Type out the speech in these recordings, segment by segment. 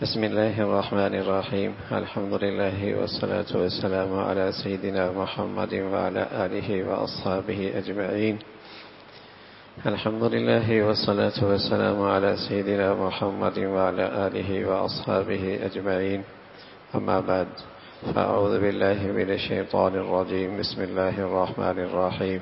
بسم الله الرحمن الرحيم. الحمد لله والصلاة والسلام على سيدنا محمد وعلى آله وأصحابه أجمعين. الحمد لله والصلاة والسلام على سيدنا محمد وعلى آله وأصحابه أجمعين. أما بعد، فأعوذ بالله من الشيطان الرجيم. بسم الله الرحمن الرحيم.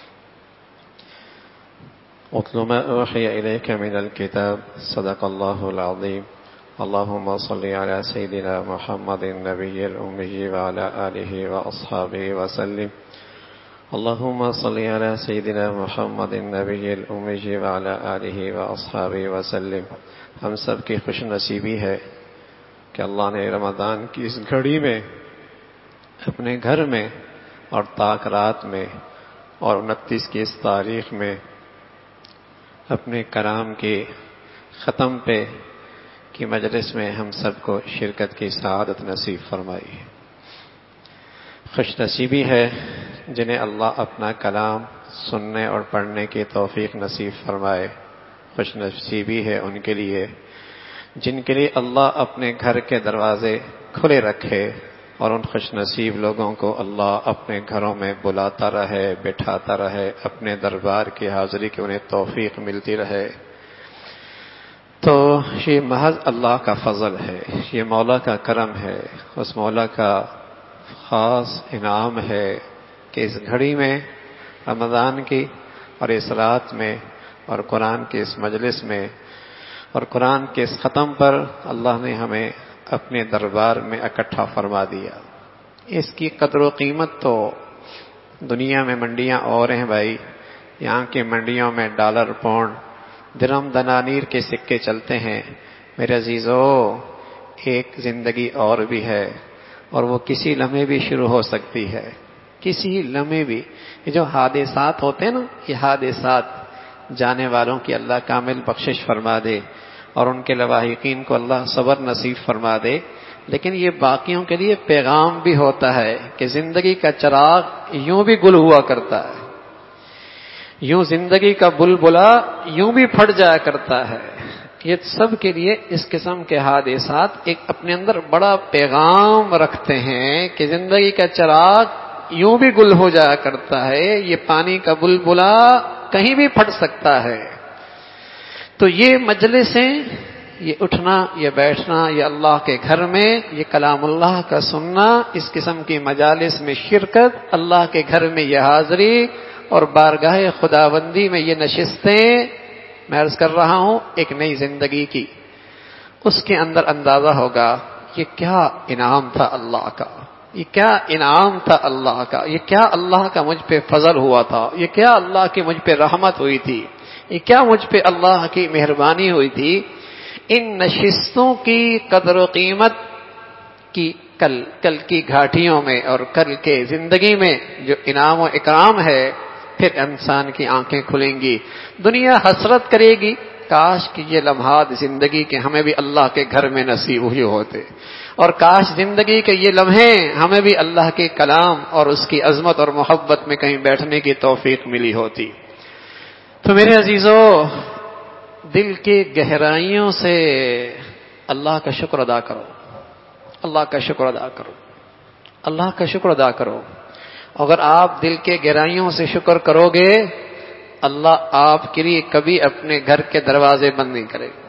اتل ما أوحي إليك من الكتاب. صدق الله العظيم. اللهم صل على سيدنا محمد النبي الأمي وعلى آله وأصحابه وسلم. اللهم صل على سيدنا محمد النبي الأمي وعلى آله وأصحابه وسلم. ہم سب کی خوش نصیبی ہے کہ اللہ نے رمضان کی اس گھڑی میں اپنے گھر میں اور طاق رات میں اور 29 کی اس تاریخ میں اپنے کلام کے ختم پہ کی مجلس میں ہم سب کو شرکت کی سعادت نصیب فرمائی. خوش نصیبی ہے جنہیں اللہ اپنا کلام سننے اور پڑھنے کی توفیق نصیب فرمائے. خوش نصیبی ہے ان کے لیے جن کے لیے اللہ اپنے گھر کے دروازے کھلے رکھے اور ان خوش نصیب لوگوں کو اللہ اپنے گھروں میں بلاتا رہے، بٹھاتا رہے، اپنے دربار کی حاضری کی انہیں توفیق ملتی رہے. تو یہ محض اللہ کا فضل ہے، یہ مولا کا کرم ہے، اس مولا کا خاص انعام ہے کہ اس گھڑی میں رمضان کی اور اس رات میں اور قرآن کے اس مجلس میں اور قرآن کے اس ختم پر اللہ نے ہمیں اپنے دربار میں اکٹھا فرما دیا. اس کی قدر و قیمت تو دنیا میں منڈیاں اور ہیں بھائی. یہاں کی منڈیوں میں ڈالر، پاؤنڈ، درہم، دنانیر کے سکے چلتے ہیں. میرے عزیزو، ایک زندگی اور بھی ہے اور وہ کسی لمحے بھی شروع ہو سکتی ہے، کسی لمحے بھی. یہ جو حادثات ہوتے ہیں نا، یہ حادثات جانے والوں کی اللہ کامل بخشش فرما دے اور ان کے لواحقین کو اللہ صبر نصیب فرما دے. لیکن یہ باقیوں کے لیے پیغام بھی ہوتا ہے کہ زندگی کا چراغ یوں بھی گل ہوا کرتا ہے، یوں زندگی کا بلبلا یوں بھی پھٹ جایا کرتا ہے. یہ سب کے لیے اس قسم کے حادثات ایک اپنے اندر بڑا پیغام رکھتے ہیں کہ زندگی کا چراغ یوں بھی گل ہو جایا کرتا ہے، یہ پانی کا بلبلا کہیں بھی پھٹ سکتا ہے. تو یہ مجلسیں، یہ اٹھنا، یہ بیٹھنا، یہ اللہ کے گھر میں یہ کلام اللہ کا سننا، اس قسم کی مجالس میں شرکت، اللہ کے گھر میں یہ حاضری اور بارگاہ خداوندی میں یہ نشستیں، میں عرض کر رہا ہوں ایک نئی زندگی کی. اس کے اندر اندازہ ہوگا یہ کیا انعام تھا اللہ کا، یہ کیا انعام تھا اللہ کا، یہ کیا اللہ کا مجھ پہ فضل ہوا تھا، یہ کیا اللہ کی مجھ پہ رحمت ہوئی تھی، یہ کیا مجھ پہ اللہ کی مہربانی ہوئی تھی. ان نشستوں کی قدر و قیمت کی کل کی گھاٹیوں میں اور کل کے زندگی میں جو انعام و اکرام ہے، پھر انسان کی آنکھیں کھلیں گی. دنیا حسرت کرے گی کاش کہ یہ لمحات زندگی کے ہمیں بھی اللہ کے گھر میں نصیب ہوئے ہوتے، اور کاش زندگی کے یہ لمحے ہمیں بھی اللہ کے کلام اور اس کی عظمت اور محبت میں کہیں بیٹھنے کی توفیق ملی ہوتی. تو میرے عزیزو، دل کی گہرائیوں سے اللہ کا شکر ادا کرو، اللہ کا شکر ادا کرو، اللہ کا شکر ادا کرو. اگر آپ دل کے گہرائیوں سے شکر کرو گے، اللہ آپ کے لیے کبھی اپنے گھر کے دروازے بند نہیں کرے گا.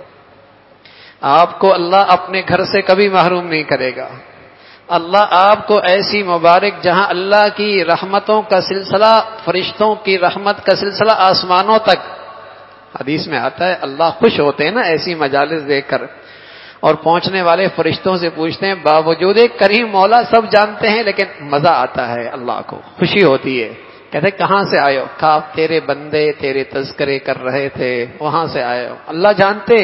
آپ کو اللہ اپنے گھر سے کبھی محروم نہیں کرے گا. اللہ آپ کو ایسی مبارک جہاں اللہ کی رحمتوں کا سلسلہ، فرشتوں کی رحمت کا سلسلہ آسمانوں تک. حدیث میں آتا ہے اللہ خوش ہوتے ہیں نا ایسی مجالس دیکھ کر، اور پہنچنے والے فرشتوں سے پوچھتے ہیں باوجود کریم مولا سب جانتے ہیں لیکن مزہ آتا ہے، اللہ کو خوشی ہوتی ہے. کہتے کہاں سے آئے ہو؟ کہا تیرے بندے تیرے تذکرے کر رہے تھے، وہاں سے آئے ہو. اللہ جانتے.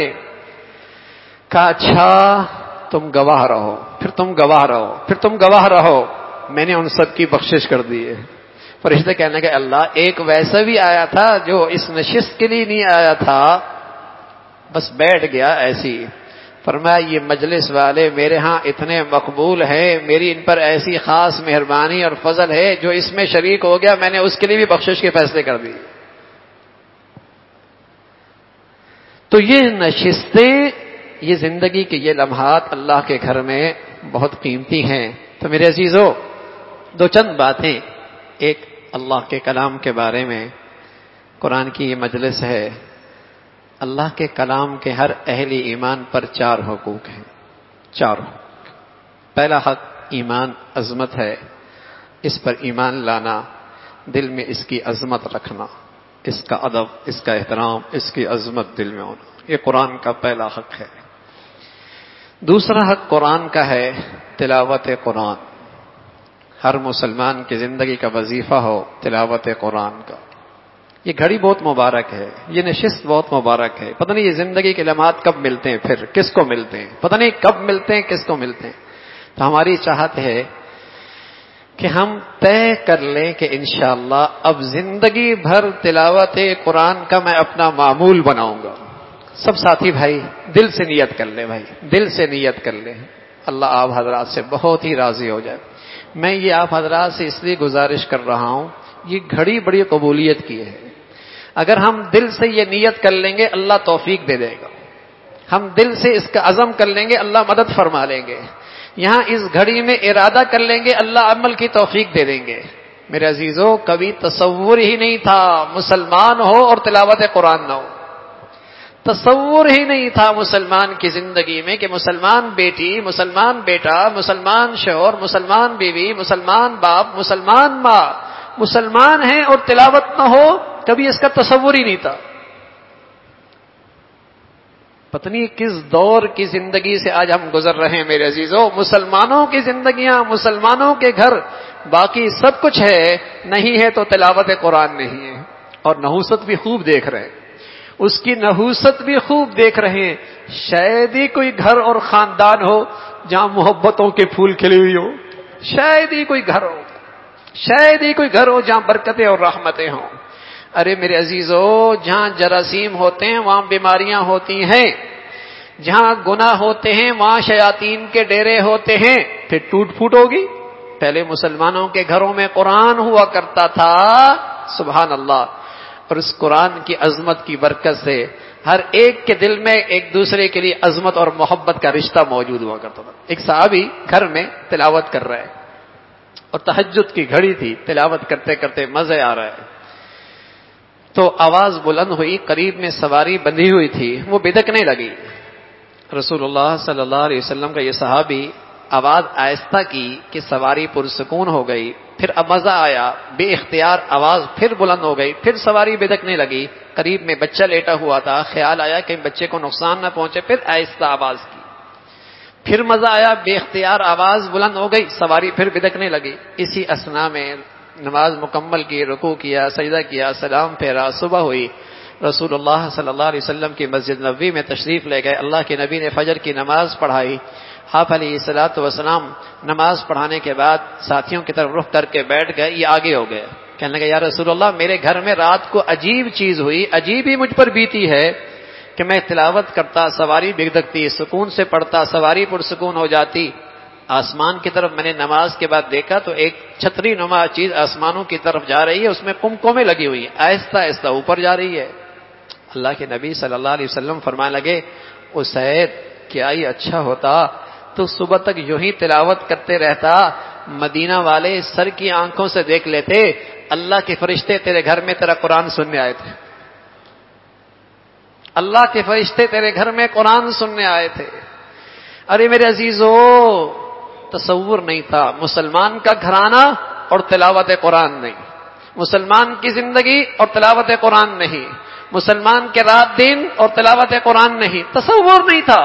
کہا اچھا تم گواہ رہو، پھر تم گواہ رہو، پھر تم گواہ رہو، میں نے ان سب کی بخشش کر دی ہے. فرشتے کہنے کہ اللہ ایک ویسا بھی آیا تھا جو اس نشست کے لیے نہیں آیا تھا، بس بیٹھ گیا ایسی. فرمایا یہ مجلس والے میرے ہاں اتنے مقبول ہیں، میری ان پر ایسی خاص مہربانی اور فضل ہے، جو اس میں شریک ہو گیا میں نے اس کے لیے بھی بخشش کے فیصلے کر دی. تو یہ نشستیں یہ زندگی کے یہ لمحات اللہ کے گھر میں بہت قیمتی ہیں۔ تو میرے عزیزو، دو چند باتیں، ایک اللہ کے کلام کے بارے میں، قرآن کی یہ مجلس ہے، اللہ کے کلام کے ہر اہل ایمان پر 4 حقوق ہیں، 4 حقوق۔ پہلا حق ایمان، عظمت ہے، اس پر ایمان لانا، دل میں اس کی عظمت رکھنا، اس کا ادب، اس کا احترام، اس کی عظمت دل میں ہونا، یہ قرآن کا پہلا حق ہے۔ دوسرا حق قرآن کا ہے تلاوت قرآن، ہر مسلمان کی زندگی کا وظیفہ ہو تلاوت قرآن کا۔ یہ گھڑی بہت مبارک ہے، یہ نشست بہت مبارک ہے، پتہ نہیں یہ زندگی کے لمحات کب ملتے ہیں، پھر کس کو ملتے ہیں، پتہ نہیں کب ملتے ہیں، کس کو ملتے ہیں۔ تو ہماری چاہت ہے کہ ہم طے کر لیں کہ انشاءاللہ اب زندگی بھر تلاوت قرآن کا میں اپنا معمول بناؤں گا۔ سب ساتھی بھائی دل سے نیت کر لیں، بھائی دل سے نیت کر لیں، اللہ آپ حضرات سے بہت ہی راضی ہو جائے۔ میں یہ آپ حضرات سے اس لیے گزارش کر رہا ہوں، یہ گھڑی بڑی قبولیت کی ہے، اگر ہم دل سے یہ نیت کر لیں گے اللہ توفیق دے دے گا، ہم دل سے اس کا عزم کر لیں گے اللہ مدد فرما لیں گے، یہاں اس گھڑی میں ارادہ کر لیں گے اللہ عمل کی توفیق دے دیں گے۔ میرے عزیزو، کبھی تصور ہی نہیں تھا مسلمان ہو اور تلاوت قرآن نہ ہو، تصور ہی نہیں تھا مسلمان کی زندگی میں کہ مسلمان بیٹی، مسلمان بیٹا، مسلمان شوہر، مسلمان بیوی، مسلمان باپ، مسلمان ماں مسلمان ہیں اور تلاوت نہ ہو، کبھی اس کا تصور ہی نہیں تھا۔ پتہ نہیں کس دور کی زندگی سے آج ہم گزر رہے ہیں میرے عزیزو، مسلمانوں کی زندگیاں، مسلمانوں کے گھر، باقی سب کچھ ہے، نہیں ہے تو تلاوت قرآن نہیں ہے، اور نحوست بھی خوب دیکھ رہے ہیں، اس کی نحوست بھی خوب دیکھ رہے ہیں۔ شاید ہی کوئی گھر اور خاندان ہو جہاں محبتوں کے پھول کھلے ہوئی ہو، شاید ہی کوئی گھر ہو، شاید ہی کوئی گھر ہو جہاں برکتیں اور رحمتیں ہوں۔ ارے میرے عزیزو، جہاں جراثیم ہوتے ہیں وہاں بیماریاں ہوتی ہیں، جہاں گناہ ہوتے ہیں وہاں شیاطین کے ڈیرے ہوتے ہیں، پھر ٹوٹ پھوٹ ہوگی۔ پہلے مسلمانوں کے گھروں میں قرآن ہوا کرتا تھا، سبحان اللہ، اور اس قرآن کی عظمت کی برکت سے ہر ایک کے دل میں ایک دوسرے کے لیے عظمت اور محبت کا رشتہ موجود ہوا کرتا تھا۔ ایک صحابی گھر میں تلاوت کر رہے ہیں اور تہجد کی گھڑی تھی، تلاوت کرتے کرتے مزے آ رہا ہے، تو آواز بلند ہوئی، قریب میں سواری بندھی ہوئی تھی، وہ بدکنے لگی۔ رسول اللہ صلی اللہ علیہ وسلم کا یہ صحابی آواز آہستہ کی کہ سواری پرسکون ہو گئی، پھر اب مزہ آیا، بے اختیار آواز پھر بلند ہو گئی، پھر سواری بدکنے لگی، قریب میں بچہ لیٹا ہوا تھا، خیال آیا کہ بچے کو نقصان نہ پہنچے، پھر آہستہ آواز کی، پھر مزہ آیا، بے اختیار آواز بلند ہو گئی، سواری پھر بدکنے لگی۔ اسی اثنا میں نماز مکمل کی، رکوع کیا، سجدہ کیا، سلام پھیرا، صبح ہوئی، رسول اللہ صلی اللہ علیہ وسلم کی مسجد نبوی میں تشریف لے گئے، اللہ کے نبی نے فجر کی نماز پڑھائی، آپ علیہ الصلوۃ والسلام نماز پڑھانے کے بعد ساتھیوں کی طرف رخ کر کے بیٹھ گئے، یہ آگے ہو گئے، کہنے لگے یا رسول اللہ میرے گھر میں رات کو عجیب چیز ہوئی، عجیب ہی مجھ پر بیتی ہے کہ میں تلاوت کرتا سواری بدکتی، سکون سے پڑھتا سواری پرسکون ہو جاتی، آسمان کی طرف میں نے نماز کے بعد دیکھا تو ایک چھتری نما چیز آسمانوں کی طرف جا رہی ہے، اس میں قمقمیں لگی ہوئی ہیں، آہستہ آہستہ اوپر جا رہی ہے۔ اللہ کے نبی صلی اللہ علیہ وسلم فرمانے لگے اسید کیا یہ اچھا ہوتا تو صبح تک یوں ہی تلاوت کرتے رہتا، مدینہ والے سر کی آنکھوں سے دیکھ لیتے اللہ کے فرشتے تیرے گھر میں تیرا قرآن سننے آئے تھے، اللہ کے فرشتے تیرے گھر میں قرآن سننے آئے تھے۔ ارے میرے عزیزو، تصور نہیں تھا مسلمان کا گھرانہ اور تلاوت قرآن نہیں، مسلمان کی زندگی اور تلاوت قرآن نہیں، مسلمان کے رات دن اور تلاوت قرآن نہیں، تصور نہیں تھا۔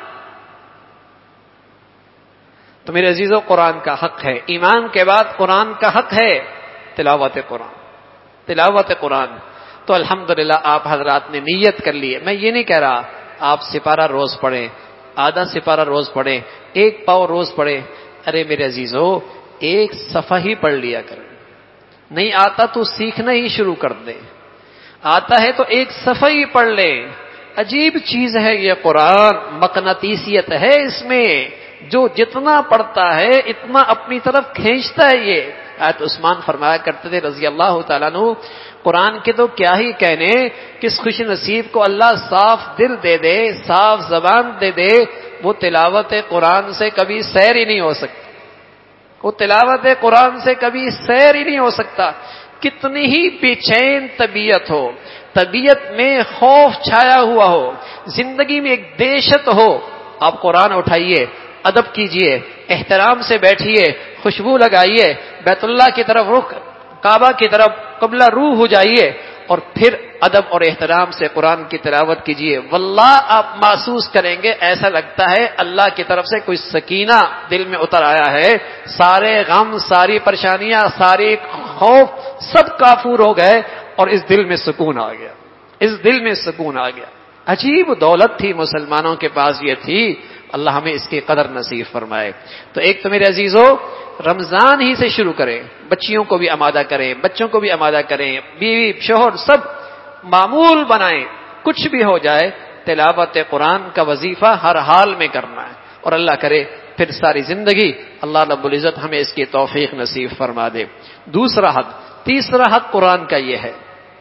تو میرے عزیزو، قرآن کا حق ہے، ایمان کے بعد قرآن کا حق ہے تلاوت قرآن، تلاوت قرآن۔ تو الحمدللہ آپ حضرات نے نیت کر لی ہے، میں یہ نہیں کہہ رہا آپ سپارہ روز پڑھیں، آدھا سپارہ روز پڑھیں، ایک پاؤ روز پڑھیں، ارے میرے عزیزو ایک صفحہ ہی پڑھ لیا کریں، نہیں آتا تو سیکھنا ہی شروع کر دیں، آتا ہے تو ایک صفحہ ہی پڑھ لیں۔ عجیب چیز ہے یہ قرآن، مقناطیسیت ہے اس میں، جو جتنا پڑھتا ہے اتنا اپنی طرف کھینچتا ہے، یہ حضرت عثمان فرمایا کرتے تھے رضی اللہ تعالیٰ عنہ، قرآن کے تو کیا ہی کہنے، کس خوش نصیب کو اللہ صاف دل دے دے، صاف زبان دے دے، وہ تلاوت قرآن سے کبھی سیر ہی نہیں ہو سکتا، وہ تلاوت قرآن سے کبھی سیر ہی نہیں ہو سکتا۔ کتنی ہی بے چین طبیعت ہو، طبیعت میں خوف چھایا ہوا ہو، زندگی میں ایک دہشت ہو، آپ قرآن اٹھائیے، ادب کیجئے، احترام سے بیٹھیے، خوشبو لگائیے، بیت اللہ کی طرف رخ، کعبہ کی طرف قبلہ روح ہو جائیے، اور پھر ادب اور احترام سے قرآن کی تلاوت کیجئے، واللہ آپ محسوس کریں گے ایسا لگتا ہے اللہ کی طرف سے کوئی سکینہ دل میں اتر آیا ہے، سارے غم، ساری پریشانیاں، ساری خوف سب کافور ہو گئے، اور اس دل میں سکون آ گیا، اس دل میں سکون آ گیا۔ عجیب دولت تھی مسلمانوں کے پاس، یہ تھی، اللہ ہمیں اس کی قدر نصیب فرمائے۔ تو ایک تو میرے عزیزو رمضان ہی سے شروع کریں، بچیوں کو بھی آمادہ کریں، بچوں کو بھی آمادہ کریں، بیوی شوہر سب معمول بنائیں، کچھ بھی ہو جائے تلاوت قرآن کا وظیفہ ہر حال میں کرنا ہے، اور اللہ کرے پھر ساری زندگی اللہ رب العزت ہمیں اس کی توفیق نصیب فرما دے۔ دوسرا حق، تیسرا حق قرآن کا یہ ہے،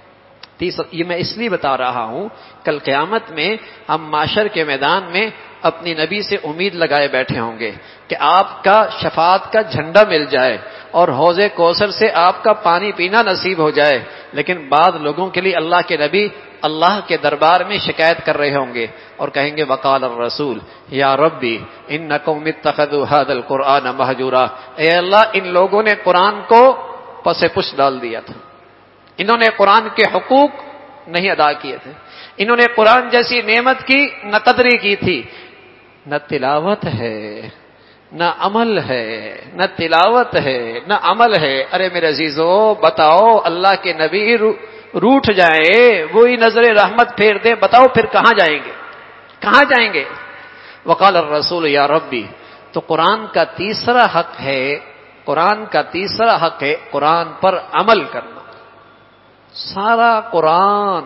یہ میں اس لیے بتا رہا ہوں، کل قیامت میں ہم معاشر کے میدان میں اپنی نبی سے امید لگائے بیٹھے ہوں گے کہ آپ کا شفاعت کا جھنڈا مل جائے اور حوض کوثر سے آپ کا پانی پینا نصیب ہو جائے، لیکن بعض لوگوں کے لیے اللہ کے نبی اللہ کے دربار میں شکایت کر رہے ہوں گے اور کہیں گے وقال الرسول یا ربی انکم اتخذوا ھذا القرآن مہجورا، اے اللہ ان لوگوں نے قرآن کو پس پش ڈال دیا تھا، انہوں نے قرآن کے حقوق نہیں ادا کیے تھے، انہوں نے قرآن جیسی نعمت کی نہ قدری کی تھی، نہ تلاوت ہے نہ عمل ہے، نہ تلاوت ہے نہ عمل ہے۔ ارے میرے عزیزو بتاؤ، اللہ کے نبی روٹھ جائیں، وہی نظر رحمت پھیر دے، بتاؤ پھر کہاں جائیں گے، کہاں جائیں گے؟ وقال الرسول یا ربی، تو قرآن کا تیسرا حق ہے، قرآن کا تیسرا حق ہے قرآن پر عمل کرنا۔ سارا قرآن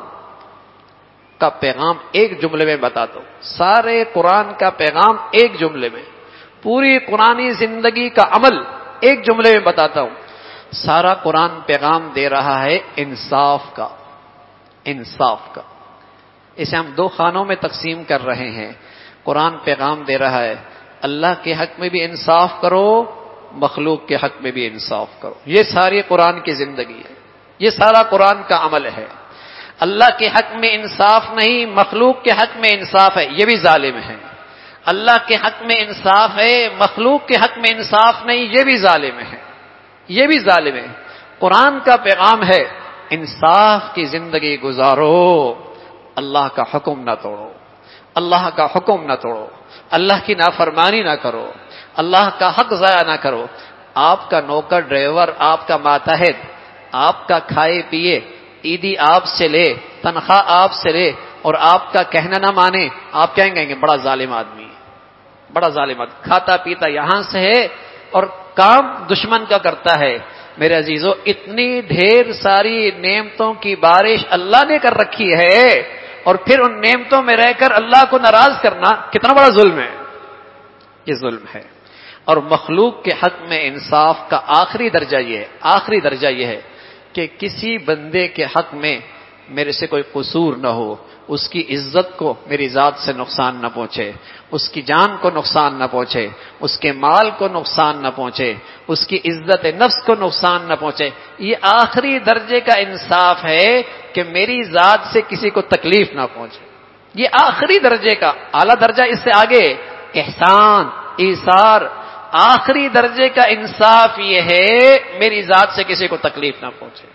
کا پیغام ایک جملے میں بتا دو، سارے قرآن کا پیغام ایک جملے میں، پوری قرآنی زندگی کا عمل ایک جملے میں بتاتا ہوں۔ سارا قرآن پیغام دے رہا ہے انصاف کا، انصاف کا۔ اسے ہم دو خانوں میں تقسیم کر رہے ہیں۔ قرآن پیغام دے رہا ہے اللہ کے حق میں بھی انصاف کرو، مخلوق کے حق میں بھی انصاف کرو، یہ ساری قرآن کی زندگی ہے، یہ سارا قرآن کا عمل ہے۔ اللہ کے حق میں انصاف نہیں، مخلوق کے حق میں انصاف ہے، یہ بھی ظالم ہے۔ اللہ کے حق میں انصاف ہے، مخلوق کے حق میں انصاف نہیں، یہ بھی ظالم ہے، یہ بھی ظالم ہے۔ قرآن کا پیغام ہے انصاف کی زندگی گزارو، اللہ کا حکم نہ توڑو، اللہ کا حکم نہ توڑو، اللہ کی نافرمانی نہ کرو، اللہ کا حق ضائع نہ کرو۔ آپ کا نوکر ڈرائیور، آپ کا ماتحت، آپ کا کھائے پیے، عیدی آپ سے لے، تنخواہ آپ سے لے اور آپ کا کہنا نہ مانے، آپ کہیں گے بڑا ظالم آدمی ہے، بڑا ظالم آدمی، کھاتا پیتا یہاں سے ہے اور کام دشمن کا کرتا ہے۔ میرے عزیزو اتنی ڈھیر ساری نعمتوں کی بارش اللہ نے کر رکھی ہے، اور پھر ان نعمتوں میں رہ کر اللہ کو ناراض کرنا کتنا بڑا ظلم ہے، یہ ظلم ہے۔ اور مخلوق کے حق میں انصاف کا آخری درجہ یہ ہے، آخری درجہ یہ ہے کہ کسی بندے کے حق میں میرے سے کوئی قصور نہ ہو، اس کی عزت کو میری ذات سے نقصان نہ پہنچے، اس کی جان کو نقصان نہ پہنچے، اس کے مال کو نقصان نہ پہنچے، اس کی عزت نفس کو نقصان نہ پہنچے۔ یہ آخری درجے کا انصاف ہے کہ میری ذات سے کسی کو تکلیف نہ پہنچے، یہ آخری درجے کا۔ اعلیٰ درجہ اس سے آگے احسان، ایثار، آخری درجے کا انصاف یہ ہے میری ذات سے کسی کو تکلیف نہ پہنچے۔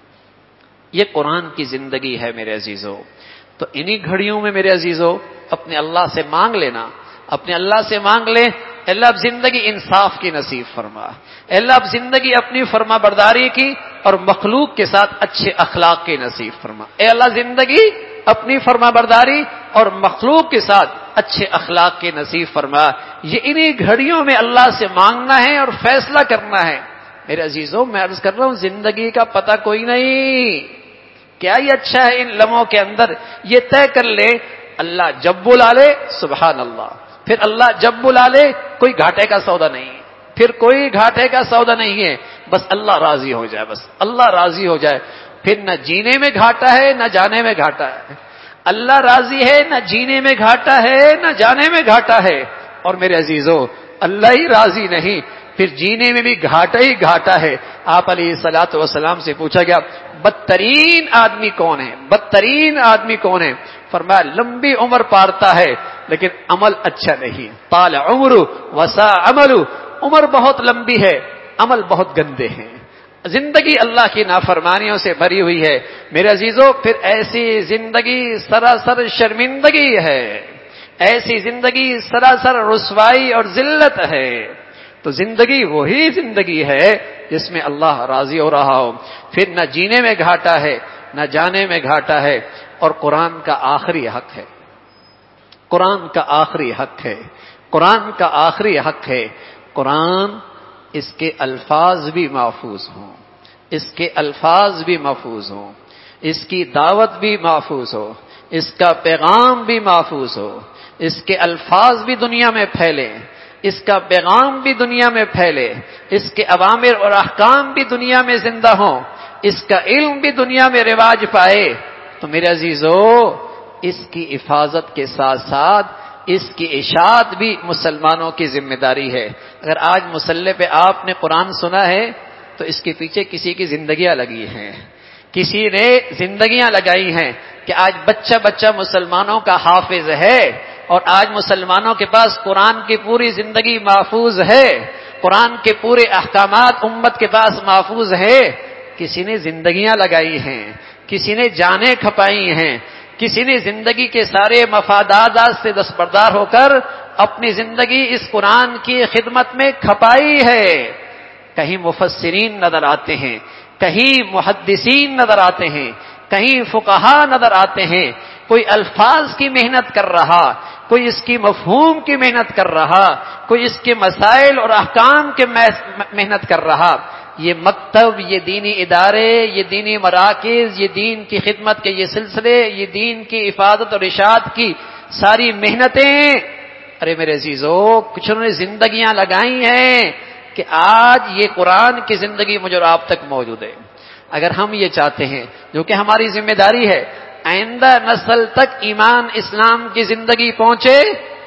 یہ قرآن کی زندگی ہے میرے عزیزو۔ تو انہی گھڑیوں میں میرے عزیزو اپنے اللہ سے مانگ لینا، اپنے اللہ سے مانگ لے، اللہ اب زندگی انصاف کی نصیب فرما، اللہ اب زندگی اپنی فرما برداری کی اور مخلوق کے ساتھ اچھے اخلاق کی نصیب فرما۔ اے اللہ زندگی اپنی فرما برداری اور مخلوق کے ساتھ اچھے اخلاق کی نصیب فرما۔ یہ انہی گھڑیوں میں اللہ سے مانگنا ہے اور فیصلہ کرنا ہے۔ میرے عزیزوں میں عرض کر رہا ہوں زندگی کا پتہ کوئی نہیں، کیا یہ اچھا ہے ان لمحوں کے اندر یہ طے کر لے اللہ جب بلا لے سبحان اللہ، پھر اللہ جب بلا لے کوئی گھاٹے کا سودا نہیں ہے، پھر کوئی گھاٹے کا سودا نہیں ہے۔ بس اللہ راضی ہو جائے، بس اللہ راضی ہو جائے، پھر نہ جینے میں گھاٹا ہے نہ جانے میں گھاٹا ہے۔ اللہ راضی ہے، نہ جینے میں گھاٹا ہے نہ جانے میں گھاٹا ہے۔ اور میرے عزیزو، اللہ ہی راضی نہیں، پھر جینے میں بھی گھاٹا ہی گھاٹا ہے۔ آپ علیہ الصلوۃ والسلام سے پوچھا گیا بدترین آدمی کون ہے؟ بدترین آدمی کون ہے؟ فرمایا لمبی عمر پارتا ہے لیکن عمل اچھا نہیں۔ طال عمر وسا عمل، عمر بہت لمبی ہے، عمل بہت گندے ہیں، زندگی اللہ کی نافرمانیوں سے بھری ہوئی ہے۔ میرے عزیزو، پھر ایسی زندگی سراسر شرمندگی ہے، ایسی زندگی سراسر رسوائی اور ذلت ہے۔ تو زندگی وہی زندگی ہے جس میں اللہ راضی ہو رہا ہو، پھر نہ جینے میں گھاٹا ہے نہ جانے میں گھاٹا ہے۔ اور قرآن کا آخری حق ہے، قرآن کا آخری حق ہے، قرآن کا آخری حق ہے۔ قرآن، اس کے الفاظ بھی محفوظ ہوں، اس کے الفاظ بھی محفوظ ہوں، اس کی دعوت بھی محفوظ ہو، اس کا پیغام بھی محفوظ ہو، اس کے الفاظ بھی دنیا میں پھیلیں، اس کا پیغام بھی دنیا میں پھیلے، اس کے اوامر اور احکام بھی دنیا میں زندہ ہوں، اس کا علم بھی دنیا میں رواج پائے۔ تو میرے عزیزو، اس کی حفاظت کے ساتھ ساتھ اس کی اشاعت بھی مسلمانوں کی ذمہ داری ہے۔ اگر آج مصلی پہ آپ نے قرآن سنا ہے تو اس کے پیچھے کسی کی زندگیاں لگی ہیں، کسی نے زندگیاں لگائی ہیں کہ آج بچہ بچہ مسلمانوں کا حافظ ہے، اور آج مسلمانوں کے پاس قرآن کی پوری زندگی محفوظ ہے، قرآن کے پورے احکامات امت کے پاس محفوظ ہے۔ کسی نے زندگیاں لگائی ہیں، کسی نے جانیں کھپائی ہیں، کسی نے زندگی کے سارے مفادات سے دستبردار ہو کر اپنی زندگی اس قرآن کی خدمت میں کھپائی ہے۔ کہیں مفسرین نظر آتے ہیں، کہیں محدثین نظر آتے ہیں، کہیں فقہا نظر آتے ہیں، کوئی الفاظ کی محنت کر رہا، کوئی اس کی مفہوم کی محنت کر رہا، کوئی اس کے مسائل اور احکام کے محنت کر رہا۔ یہ مکتب، یہ دینی ادارے، یہ دینی مراکز، یہ دین کی خدمت کے یہ سلسلے، یہ دین کی حفاظت اور اشاعت کی ساری محنتیں، ارے میرے عزیزو، کچھ انہوں نے زندگیاں لگائی ہیں کہ آج یہ قرآن کی زندگی مجھے اور آپ تک موجود ہے۔ اگر ہم یہ چاہتے ہیں، جو کہ ہماری ذمہ داری ہے، آئندہ نسل تک ایمان اسلام کی زندگی پہنچے،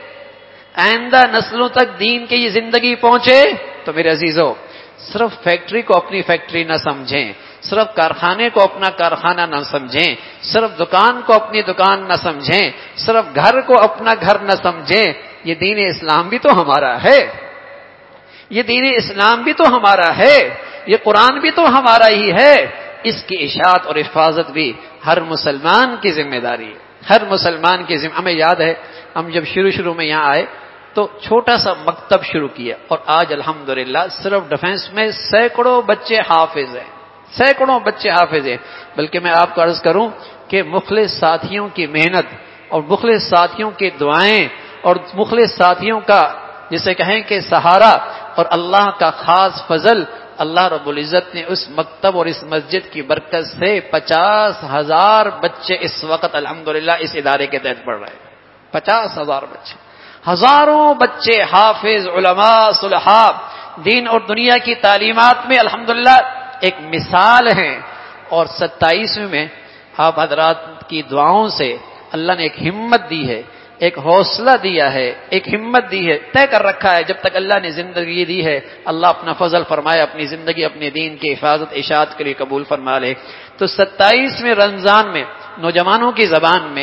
آئندہ نسلوں تک دین کی یہ زندگی پہنچے، تو میرے عزیزو، صرف فیکٹری کو اپنی فیکٹری نہ سمجھیں، صرف کارخانے کو اپنا کارخانہ نہ سمجھیں، صرف دکان کو اپنی دکان نہ سمجھیں، صرف گھر کو اپنا گھر نہ سمجھیں۔ یہ دین اسلام بھی تو ہمارا ہے، یہ دین اسلام بھی تو ہمارا ہے، یہ قرآن بھی تو ہمارا ہی ہے۔ اس کی اشاعت اور حفاظت بھی ہر مسلمان کی ذمہ داری ہے، ہر مسلمان کی ذمہ۔ ہمیں یاد ہے، ہم جب شروع میں یہاں آئے تو چھوٹا سا مکتب شروع کیا، اور آج الحمدللہ صرف ڈیفنس میں سینکڑوں بچے حافظ ہیں، سینکڑوں بچے حافظ ہیں۔ بلکہ میں آپ کو عرض کروں کہ مخلص ساتھیوں کی محنت اور مخلص ساتھیوں کی دعائیں اور مخلص ساتھیوں کا جسے کہیں کہ سہارا اور اللہ کا خاص فضل، اللہ رب العزت نے اس مکتب اور اس مسجد کی برکت سے 50,000 بچے اس وقت الحمدللہ اس ادارے کے تحت پڑھ رہے ہیں۔ 50,000 بچے، ہزاروں بچے حافظ، علماء، صلحاء، دین اور دنیا کی تعلیمات میں الحمدللہ ایک مثال ہیں۔ اور 27ویں میں آپ حضرات کی دعاؤں سے اللہ نے ایک ہمت دی ہے، ایک حوصلہ دیا ہے، ایک ہمت دی ہے، طے کر رکھا ہے جب تک اللہ نے زندگی دی ہے اللہ اپنا فضل فرمائے، اپنی زندگی اپنے دین کی حفاظت اشاعت کے لیے قبول فرما لے۔ تو 27ویں رمضان میں نوجوانوں کی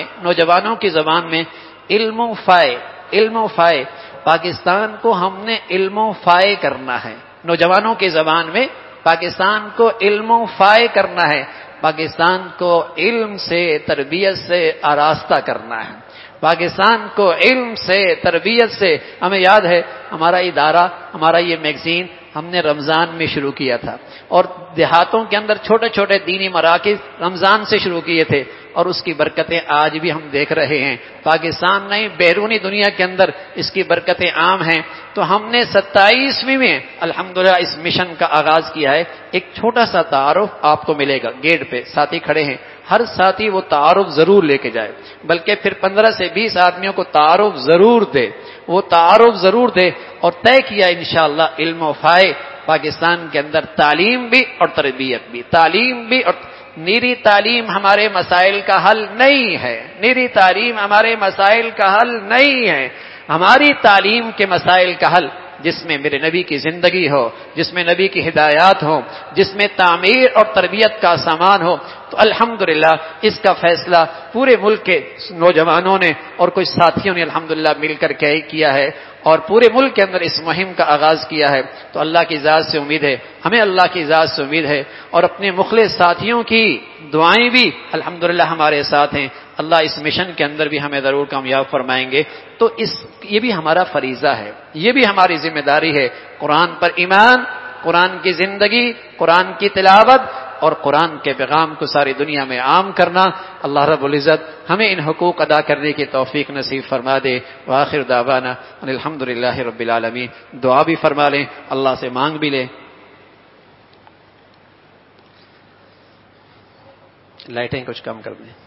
زبان میں علم و فائے، علم و فائے، پاکستان کو ہم نے علم و فائے کرنا ہے۔ نوجوانوں کی زبان میں پاکستان کو علم و فائے کرنا ہے، پاکستان کو علم سے، تربیت سے آراستہ کرنا ہے، پاکستان کو علم سے، تربیت سے۔ ہمیں یاد ہے ہمارا ادارہ، ہمارا یہ میگزین ہم نے رمضان میں شروع کیا تھا، اور دیہاتوں کے اندر چھوٹے چھوٹے دینی مراکز رمضان سے شروع کیے تھے، اور اس کی برکتیں آج بھی ہم دیکھ رہے ہیں۔ پاکستان نہیں، بیرونی دنیا کے اندر اس کی برکتیں عام ہیں۔ تو ہم نے 27ویں میں الحمدللہ اس مشن کا آغاز کیا ہے۔ ایک چھوٹا سا تعارف آپ کو ملے گا، گیٹ پہ ساتھی کھڑے ہیں، ہر ساتھی وہ تعارف ضرور لے کے جائے، بلکہ پھر 15 سے 20 آدمیوں کو تعارف ضرور دے، وہ تعارف ضرور دے، اور طے کیا انشاءاللہ علم و فائے پاکستان کے اندر تعلیم بھی اور تربیت بھی، تعلیم بھی اور نیری تعلیم ہمارے مسائل کا حل نہیں ہے، نیری تعلیم ہمارے مسائل کا حل نہیں ہے۔ ہماری تعلیم کے مسائل کا حل جس میں میرے نبی کی زندگی ہو، جس میں نبی کی ہدایات ہو، جس میں تعمیر اور تربیت کا سامان ہو، تو الحمدللہ اس کا فیصلہ پورے ملک کے نوجوانوں نے اور کچھ ساتھیوں نے الحمدللہ مل کر کے کیا ہے اور پورے ملک کے اندر اس مہم کا آغاز کیا ہے۔ تو اللہ کی ذات سے امید ہے، ہمیں اللہ کی ذات سے امید ہے اور اپنے مخلص ساتھیوں کی دعائیں بھی الحمدللہ ہمارے ساتھ ہیں۔ اللہ اس مشن کے اندر بھی ہمیں ضرور کامیاب فرمائیں گے۔ تو یہ بھی ہمارا فریضہ ہے، یہ بھی ہماری ذمہ داری ہے، قرآن پر ایمان، قرآن کی زندگی، قرآن کی تلاوت اور قرآن کے پیغام کو ساری دنیا میں عام کرنا۔ اللہ رب العزت ہمیں ان حقوق ادا کرنے کی توفیق نصیب فرما دے۔ وآخر دعوانا ان الحمدللہ رب العالمین۔ دعا بھی فرما لیں، اللہ سے مانگ بھی لیں۔ لائٹیں کچھ کم کر دیں۔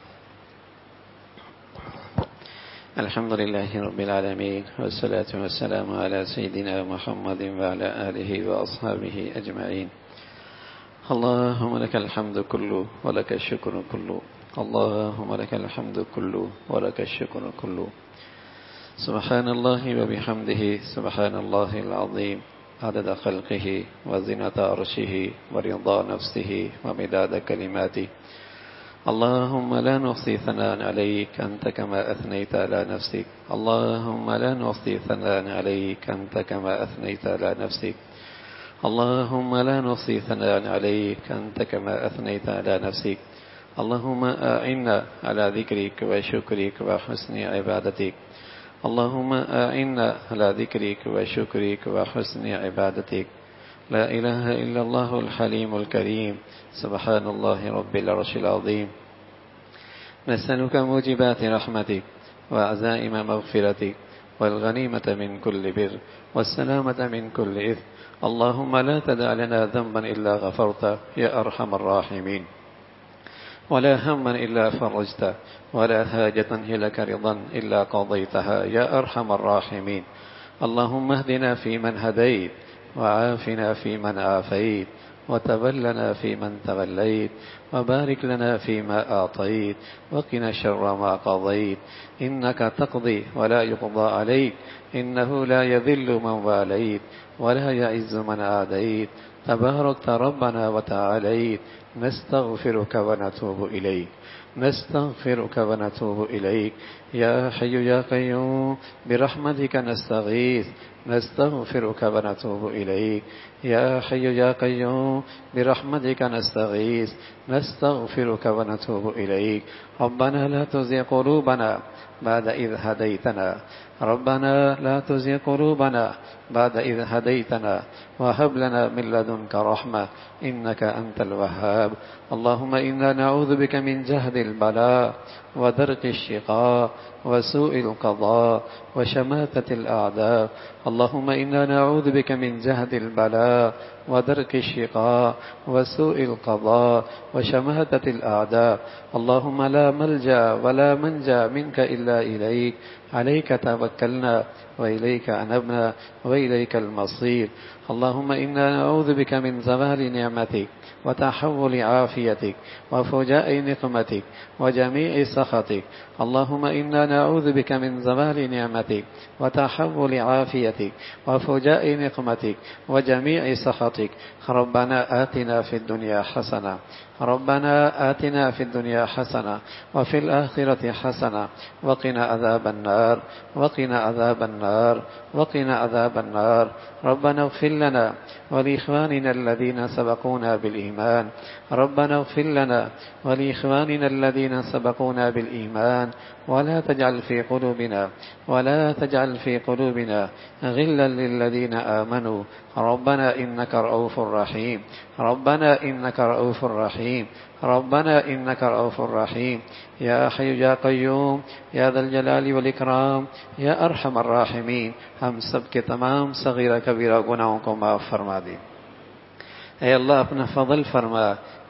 الحمد لله رب العالمين والصلاة والسلام على سيدنا محمد وعلى آله وأصحابه أجمعين. اللهم لك الحمد كله ولك الشكر كله، اللهم لك الحمد كله ولك الشكر كله. سبحان الله وبحمده، سبحان الله العظيم، عدد خلقه وزنة عرشه ورضا نفسه ومداد كلماته. اللهم لا نحصي ثناء عليك أنت كما أثنيت على نفسك، اللهم لا نحصي ثناء عليك أنت كما أثنيت على نفسك، اللهم لا نحصي ثناء عليك أنت كما أثنيت على نفسك. اللهم أعنا على ذكرك وشكرك وحسن عبادتك، اللهم أعنا على ذكرك وشكرك وحسن عبادتك. لا إله إلا الله الحليم الكريم، سبحان الله رب العرش العظيم. نسألك موجبات رحمتك وعزائم مغفرتك والغنيمة من كل بر والسلامة من كل إثم. اللهم لا تدع لنا ذنبا إلا غفرته يا أرحم الراحمين، ولا هما إلا فرجته، ولا حاجة هي لك رضا إلا قضيتها يا أرحم الراحمين. اللهم اهدنا فيمن هديت، وعافنا فيمن عافيت، وتولنا فيمن توليت، وبارك لنا فيما أعطيت، وقنا شر ما قضيت. إنك تقضي ولا يقضى عليك، إنه لا يذل من واليت ولا يعز من عاديت، تباركت ربنا وتعاليت. نستغفرك ونتوب إليك، نستغفرك ونتوب إليك. يا حي يا قيوم برحمتك نستغيث، نستغفرك ونتوب إليك. يا حي يا قيوم برحمتك نستغيث، نستغفرك ونتوب إليك. ربنا لا تزغ قلوبنا بعد إذ هديتنا، ربنا لا تزغ قلوبنا بعد إذ هديتنا، وهب لنا من لدنك رحمة إنك أنت الوهاب. اللهم إنا نعوذ بك من جهد البلاء ودرك الشقاء وسوء القضاء وشماتة الأعداء. اللهم إنا نعوذ بك من جهد البلاء ودرك الشقاء وسوء القضاء وشماتة الأعداء. اللهم لا ملجأ ولا منجا منك إلا إليك، عليك توكلنا وإليك أنبنا وإليك المصير. اللهم إنا نعوذ بك من زوال نعمتك وتحول عافيتك وفجاء نقمتك وجميع سخطك. اللهم إنا نعوذ بك من زوال نعمتك وتحول عافيتك وفجاء نقمتك وجميع سخطك. ربنا آتنا في الدنيا حسنة، ربنا آتنا في الدنيا حسنة وفي الآخرة حسنة وقنا عذاب النار، وقنا عذاب النار، وقنا عذاب النار. ربنا اغفر لنا ولإخواننا الذين سبقونا بالإيمان، ربنا اغفر لنا ولإخواننا الذين سبقونا بالإيمان، ولا تجعل في قلوبنا غلا للذين آمنوا. ربنا إنك رؤوف رحيم، ربنا إنك رؤوف رحيم، ربنا إنك رؤوف رحيم. يا حي يا قيوم يا ذا الجلال والإكرام يا أرحم الراحمين. ہم سب کے تمام صغیرہ کبیرہ گناہوں کو معاف فرما دے۔ اے اللہ اپنا فضل فرما،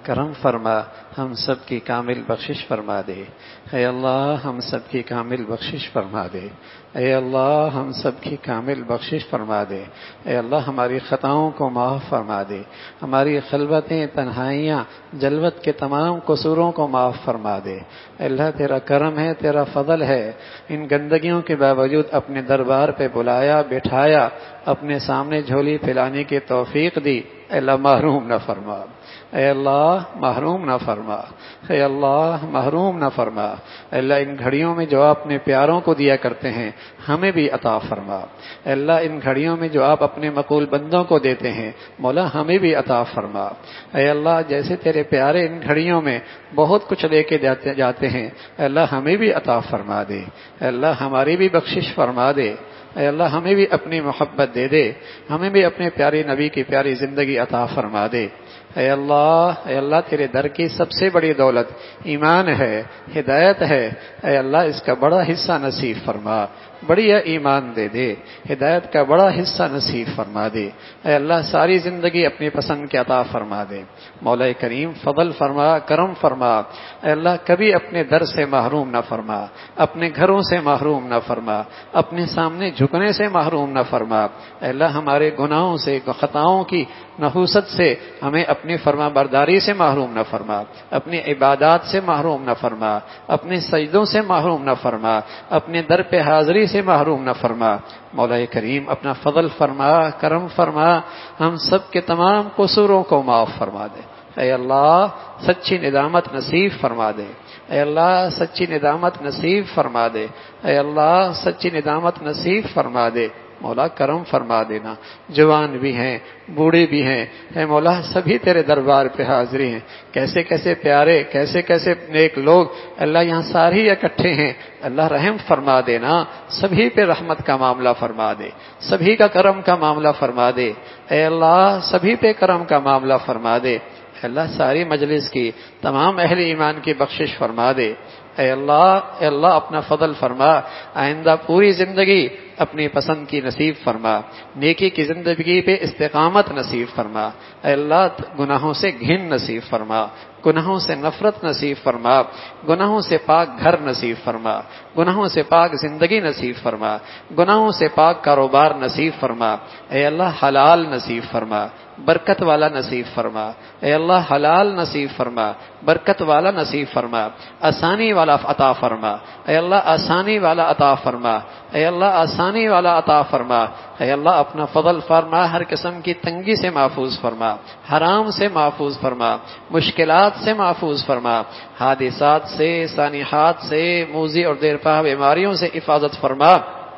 کرم فرما، ہم سب کی کامل بخشش فرما دے۔ اے اللہ ہم سب کی کامل بخشش فرما دے۔ اے اللہ ہم سب کی کامل بخشش فرما دے۔ اے اللہ ہماری خطاؤں کو معاف فرما دے، ہماری خلوتیں، تنہائیاں، جلوت کے تمام قصوروں کو معاف فرما دے۔ اے اللہ تیرا کرم ہے، تیرا فضل ہے، ان گندگیوں کے باوجود اپنے دربار پہ بلایا، بٹھایا، اپنے سامنے جھولی پھیلانے کی توفیق دی۔ اے اللہ محروم نہ فرما، اے اللہ محروم نہ فرما، اے اللہ محروم نہ فرما۔ اے اللہ ان گھڑیوں میں جو آپ اپنے پیاروں کو دیا کرتے ہیں ہمیں بھی عطا فرما۔ اے اللہ ان گھڑیوں میں جو آپ اپنے مقبول بندوں کو دیتے ہیں مولا ہمیں بھی عطا فرما۔ اے اللہ جیسے تیرے پیارے ان گھڑیوں میں بہت کچھ لے کے جاتے ہیں، اے اللہ ہمیں بھی عطا فرما دے۔ اے اللہ ہماری بھی بخشش فرما دے۔ اے اللہ ہمیں بھی اپنی محبت دے دے، ہمیں بھی اپنے پیارے نبی کی پیاری زندگی عطا فرما دے۔ اے اللہ تیرے در کی سب سے بڑی دولت ایمان ہے، ہدایت ہے۔ اے اللہ اس کا بڑا حصہ نصیب فرما، بڑی ایمان دے دے، ہدایت کا بڑا حصہ نصیب فرما دے۔ اے اللہ ساری زندگی اپنی پسند کے عطا فرما دے۔ مولا کریم فضل فرما، کرم فرما۔ اے اللہ کبھی اپنے در سے محروم نہ فرما، اپنے گھروں سے محروم نہ فرما، اپنے سامنے جھکنے سے محروم نہ فرما۔ اے اللہ ہمارے گناہوں سے، خطاؤں کی نحوست سے ہمیں اپنی فرما برداری سے محروم نہ فرما، اپنی عبادات سے محروم نہ فرما، اپنے سجدوں سے محروم نہ فرما، اپنے در پہ حاضری سے محروم نہ فرما۔ مولا کریم اپنا فضل فرما، کرم فرما، ہم سب کے تمام قصوروں کو معاف فرما دے۔ اے اللہ سچی ندامت نصیب فرما دے۔ اے اللہ سچی ندامت نصیب فرما دے۔ اے اللہ سچی ندامت نصیب فرما دے۔ مولا کرم فرما دینا، جوان بھی ہیں، بوڑھے بھی ہیں، اے مولا سبھی تیرے دربار پہ حاضری ہیں۔ کیسے کیسے پیارے، کیسے کیسے نیک لوگ اللہ یہاں سارے اکٹھے ہیں۔ اللہ رحم فرما دینا، سبھی پہ رحمت کا معاملہ فرما دے، سبھی کا کرم کا معاملہ فرما دے۔ اے اللہ سبھی پہ کرم کا معاملہ فرما دے۔ اے اللہ ساری مجلس کی تمام اہل ایمان کی بخشش فرما دے۔ اے اللہ اپنا فضل فرما، آئندہ پوری زندگی اپنی پسند کی نصیب فرما، نیکی کی زندگی پہ استقامت نصیب فرما۔ اے اللہ گناہوں سے گھن نصیب فرما، گناہوں سے نفرت نصیب فرما، گناہوں سے پاک گھر نصیب فرما، گناہوں سے پاک زندگی نصیب فرما، گناہوں سے پاک کاروبار نصیب فرما۔ اے اللہ حلال نصیب فرما، برکت والا نصیب فرما۔ اے اللہ حلال نصیب فرما، برکت والا نصیب فرما، آسانی والا عطا فرما۔ اے اللہ آسانی والا عطا فرما، اے اللہ آسانی والا عطا فرما۔ اے اللہ اپنا فضل فرما، ہر قسم کی تنگی سے محفوظ فرما، حرام سے محفوظ فرما، مشکلات سے محفوظ فرما، حادثات سے، سانحات سے، موذی اور دیرپا بیماریوں سے حفاظت فرما۔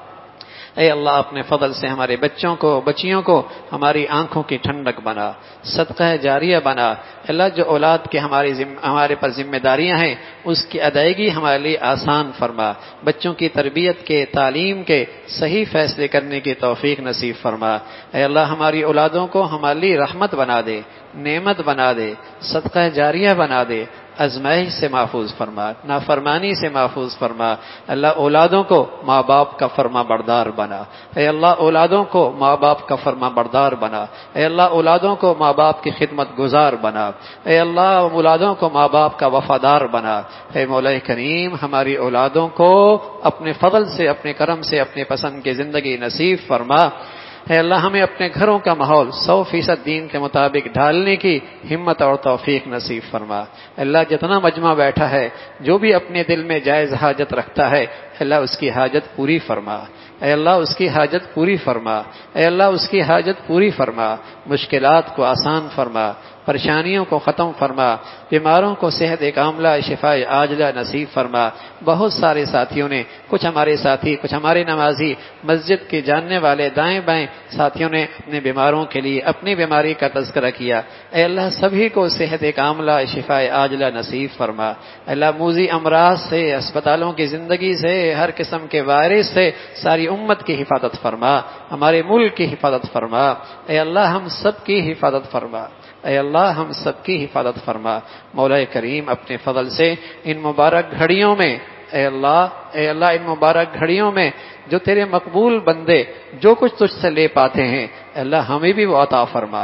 اے اللہ اپنے فضل سے ہمارے بچوں کو، بچیوں کو ہماری آنکھوں کی ٹھنڈک بنا، صدقہ جاریہ بنا۔ اللہ جو اولاد کے ہمارے پر ذمہ داریاں ہیں اس کی ادائیگی ہمارے لیے آسان فرما، بچوں کی تربیت کے، تعلیم کے صحیح فیصلے کرنے کی توفیق نصیب فرما۔ اے اللہ ہماری اولادوں کو ہمارے لیے رحمت بنا دے، نعمت بنا دے، صدقہ جاریہ بنا دے، ازمائش سے محفوظ فرما، نافرمانی سے محفوظ فرما۔ اللہ اولادوں کو ماں باپ کا فرما بردار بنا۔ اے اللہ اولادوں کو ماں باپ کا فرما بردار بنا۔ اے اللہ اولادوں کو ماں باپ کی خدمت گزار بنا۔ اے اللہ اولادوں کو ماں باپ کا وفادار بنا۔ اے مولا کریم ہماری اولادوں کو اپنے فضل سے، اپنے کرم سے، اپنے پسند کی زندگی نصیب فرما۔ اے اللہ ہمیں اپنے گھروں کا ماحول 100% دین کے مطابق ڈھالنے کی ہمت اور توفیق نصیب فرما۔ اللہ جتنا مجمع بیٹھا ہے جو بھی اپنے دل میں جائز حاجت رکھتا ہے اللہ اس کی حاجت پوری فرما۔ اے اللہ اس کی حاجت پوری فرما۔ اے اللہ اس کی حاجت پوری فرما، مشکلات کو آسان فرما، پریشانیوں کو ختم فرما، بیماروں کو صحت کاملہ، شفاء عاجلہ نصیب فرما۔ بہت سارے ساتھیوں نے، کچھ ہمارے ساتھی، کچھ ہمارے نمازی، مسجد کے جاننے والے دائیں بائیں ساتھیوں نے اپنے بیماروں کے لیے اپنی بیماری کا تذکرہ کیا۔ اے اللہ سبھی کو صحت کاملہ، شفاء عاجلہ نصیب فرما۔ اللہ موذی امراض سے، اسپتالوں کی زندگی سے، ہر قسم کے وائرس سے ساری امت کی حفاظت فرما، ہمارے ملک کی حفاظت فرما۔ اے اللہ ہم سب کی حفاظت فرما۔ اے اللہ ہم سب کی حفاظت فرما۔ مولا کریم اپنے فضل سے ان مبارک گھڑیوں میں اے اللہ ان مبارک گھڑیوں میں جو تیرے مقبول بندے جو کچھ تجھ سے لے پاتے ہیں اے اللہ ہمیں بھی وہ عطا فرما دے۔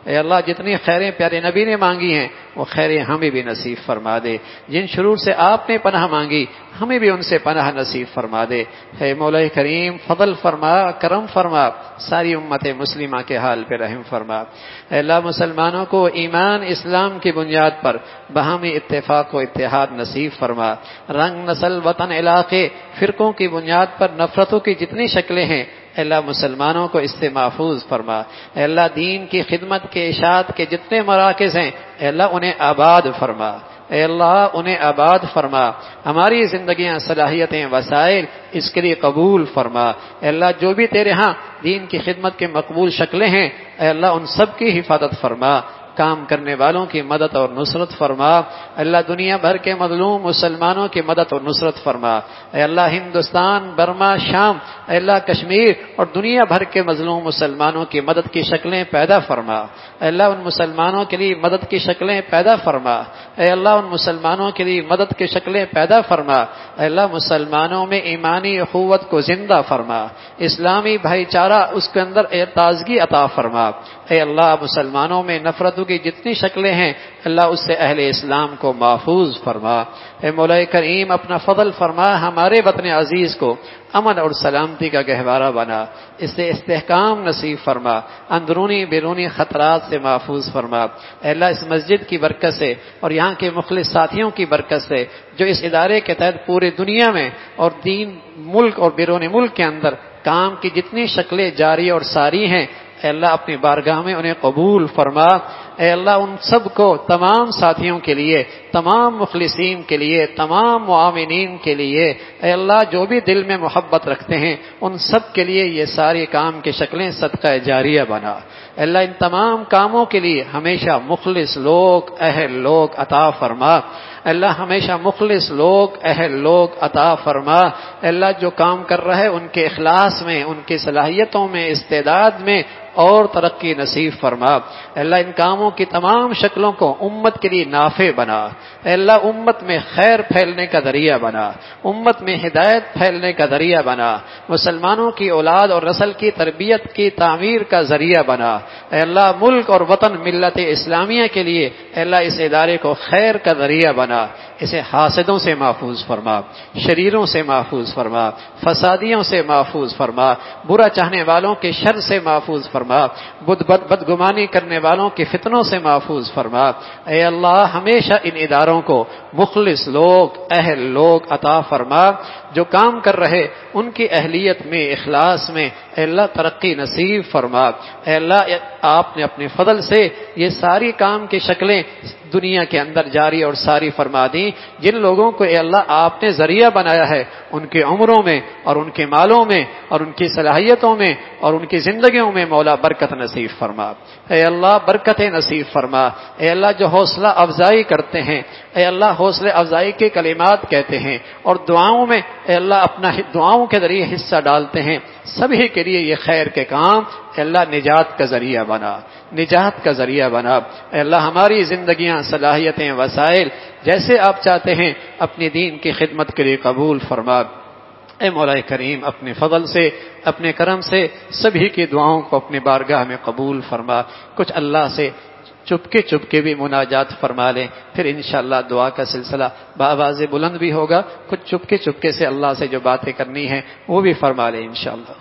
اے اللہ جتنی خیریں پیارے نبی نے مانگی ہیں وہ خیریں ہمیں بھی نصیب فرما دے، جن شرور سے آپ نے پناہ مانگی ہمیں بھی ان سے پناہ نصیب فرما دے۔ اے مولا کریم فضل فرما، کرم فرما، ساری امت مسلمہ کے حال پہ رحم فرما۔ اے اللہ مسلمانوں کو ایمان اسلام کی بنیاد پر باہمی اتفاق و اتحاد نصیب فرما، رنگ نسل وطن علاقے فرقوں کی بنیاد پر نفرتوں کی جتنی شکلیں ہیں اے اللہ مسلمانوں کو اس سے محفوظ فرما۔ اے اللہ دین کی خدمت کے اشاعت کے جتنے مراکز ہیں اے اللہ انہیں آباد فرما، اے اللہ انہیں آباد فرما، ہماری زندگیاں صلاحیتیں وسائل اس کے لیے قبول فرما۔ اے اللہ جو بھی تیرے ہاں دین کی خدمت کے مقبول شکلیں ہیں اے اللہ ان سب کی حفاظت فرما، کام کرنے والوں کی مدد اور نصرت فرما۔ اللہ دنیا بھر کے مظلوم مسلمانوں کی مدد اور نصرت فرما۔ اے اللہ ہندوستان، برما، شام، اے اللہ کشمیر اور دنیا بھر کے مظلوم مسلمانوں کی مدد کی شکلیں پیدا فرما۔ اے اللہ ان مسلمانوں کے لیے مدد کی شکلیں پیدا فرما۔ اے اللہ ان مسلمانوں کے لیے مدد کی شکلیں پیدا فرما۔ اے اللہ مسلمانوں میں ایمانی اخوت کو زندہ فرما، اسلامی بھائی چارہ اس کے اندر تازگی عطا فرما۔ اے اللہ مسلمانوں میں نفرتوں کی جتنی شکلیں ہیں اللہ اس سے اہل اسلام کو محفوظ فرما۔ اے مولا کریم اپنا فضل فرما، ہمارے وطن عزیز کو امن اور سلامتی کا گہوارہ بنا، اس سے استحکام نصیب فرما، اندرونی بیرونی خطرات سے محفوظ فرما۔ اے اللہ اس مسجد کی برکت سے اور یہاں کے مخلص ساتھیوں کی برکت سے جو اس ادارے کے تحت پورے دنیا میں اور دین ملک اور بیرون ملک کے اندر کام کی جتنی شکلیں جاری اور ساری ہیں اے اللہ اپنی بارگاہ میں انہیں قبول فرما۔ اے اللہ ان سب کو، تمام ساتھیوں کے لیے، تمام مخلصین کے لیے، تمام معاونین کے لیے اے اللہ جو بھی دل میں محبت رکھتے ہیں ان سب کے لیے یہ ساری کام کی شکلیں صدقہ جاریہ بنا۔ اے اللہ ان تمام کاموں کے لیے ہمیشہ مخلص لوگ، اہل لوگ عطا فرما۔ اللہ ہمیشہ مخلص لوگ، اہل لوگ عطا فرما۔ اللہ جو کام کر رہا ہے ان کے اخلاص میں، ان کی صلاحیتوں میں، استعداد میں اور ترقی نصیب فرما۔ اللہ ان کاموں کی تمام شکلوں کو امت کے لیے نافع بنا۔ اللہ امت میں خیر پھیلنے کا ذریعہ بنا، امت میں ہدایت پھیلنے کا ذریعہ بنا، مسلمانوں کی اولاد اور نسل کی تربیت کی تعمیر کا ذریعہ بنا۔ اے اللہ ملک اور وطن ملت اسلامیہ کے لیے اے اللہ اس ادارے کو خیر کا ذریعہ بنا، اسے حاسدوں سے محفوظ فرما، شریروں سے محفوظ فرما، فسادیوں سے محفوظ فرما، برا چاہنے والوں کے شر سے محفوظ فرما، بدگمانی کرنے والوں کے فتنوں سے محفوظ فرما۔ اے اللہ ہمیشہ ان اداروں کو مخلص لوگ، اہل لوگ عطا فرما، جو کام کر رہے ان کی اہلیت میں، اخلاص میں اے اللہ ترقی نصیب فرما۔ اے اللہ آپ نے اپنے فضل سے یہ ساری کام کی شکلیں دنیا کے اندر جاری اور ساری فرما دی۔ جن لوگوں کو اے اللہ آپ نے ذریعہ بنایا ہے ان کی عمروں میں اور ان کے مالوں میں اور ان کی صلاحیتوں میں اور ان کی زندگیوں میں مولا برکت نصیب فرما۔ اے اللہ برکت نصیب فرما۔ اے اللہ جو حوصلہ افزائی کرتے ہیں اے اللہ حوصلہ افزائی کے کلمات کہتے ہیں اور دعاؤں میں اے اللہ اپنا دعاؤں کے ذریعے حصہ ڈالتے ہیں، سبھی کے لیے یہ خیر کے کام اے اللہ نجات کا ذریعہ بنا، نجات کا ذریعہ بنا۔ اے اللہ ہماری زندگیاں، صلاحیتیں، وسائل جیسے آپ چاہتے ہیں اپنی دین کی خدمت کے لیے قبول فرما۔ اے مولا کریم اپنے فضل سے، اپنے کرم سے سبھی کی دعاؤں کو اپنے بارگاہ میں قبول فرما۔ کچھ اللہ سے چپکے بھی مناجات فرما لیں، پھر انشاءاللہ دعا کا سلسلہ بآواز بلند بھی ہوگا۔ کچھ چپکے سے اللہ سے جو باتیں کرنی ہیں وہ بھی فرما لیں انشاءاللہ۔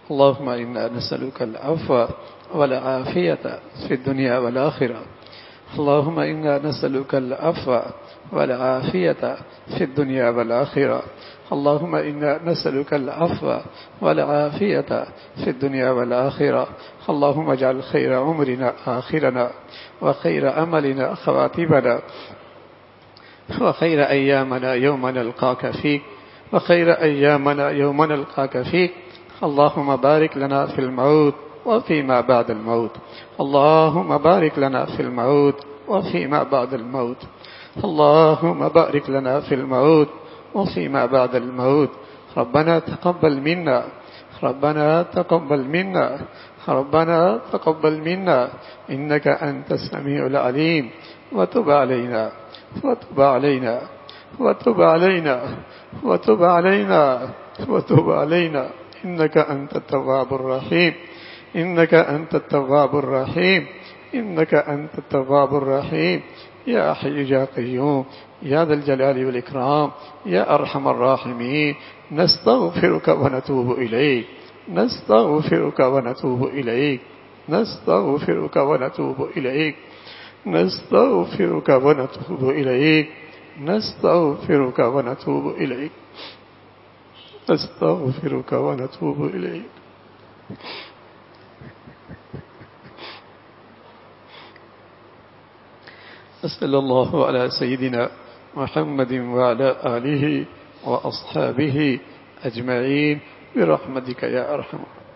اللهم إنا نسألك العفو والعافية في الدنيا والآخرة. اللهم إنا نسألك العفو والعافية في الدنيا والآخرة. اللهم إنا نسألك العفو والعافية في الدنيا والآخرة. اللهم اجعل خير عمرنا آخرنا، وخير أملنا خواتمنا، وخير أيامنا يوم نلقاك فيك، وخير أيامنا يوم نلقاك فيك. اللهم بارك لنا في الموت وفيما بعد الموت. اللهم بارك لنا في الموت وفيما بعد الموت. اللهم بارك لنا في الموت وفيما بعد الموت. ربنا تقبل منا، ربنا تقبل منا، ربنا تقبل منا، إنك أنت السميع العليم. وتب علينا، وتب علينا، وتب علينا، وتب علينا، وتب علينا، إنك أنت التواب الرحيم، إنك أنت التواب الرحيم، إنك أنت التواب الرحيم. يا حي يا قيوم يا ذا الجلال والإكرام يا أرحم الراحمين، نستغفرك ونتوب إليك، نستغفرك ونتوب إليك، نستغفرك ونتوب إليك، نستغفرك ونتوب إليك، نستغفرك ونتوب إليك، نستغفرك ونتوب إليك. صلى الله على سيدنا محمد وعلى آله وأصحابه أجمعين برحمتك يا أرحم.